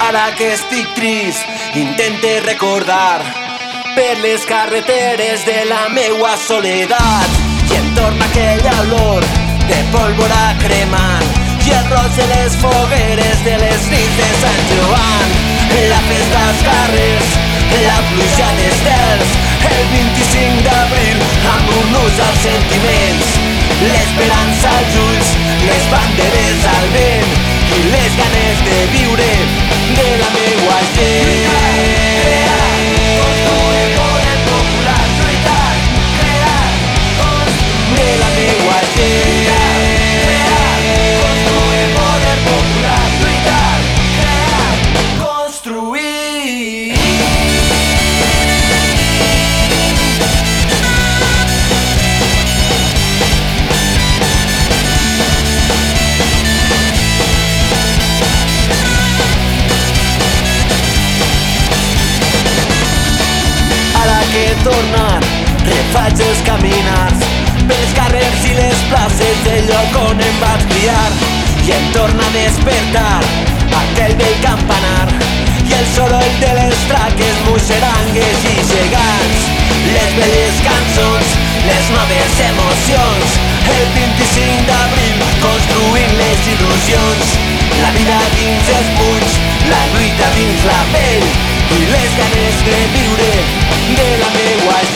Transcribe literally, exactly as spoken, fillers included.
Ara que estic trist, intente recordar per les carreteres de la meua soledat i em torna aquella olor de pólvora cremant i el roig de les fogueres de les nits de Sant Joan. La festa als carrers, la pluja d'estels, el vint-i-cinc d'abril amb un nus als sentiments, l'esperança als ulls, les banderes al vent i les ganes de viure de la meua gent. Construir poder popular, lluitar, crear, construir de la meua gent. Construir poder popular, lluitar, crear, construir. Tornar, refaig els caminars pels carrers i les places del lloc on em vaig criar i em torna a despertar aquell vell campanar i el soroll de les traques, muixerangues i gegants, les velles cançons, les noves emocions, el vint-i-cinc d'abril construint les il·lusions, la vida dins els punys, la lluita dins la pell i les ganes de viure de la meua gent.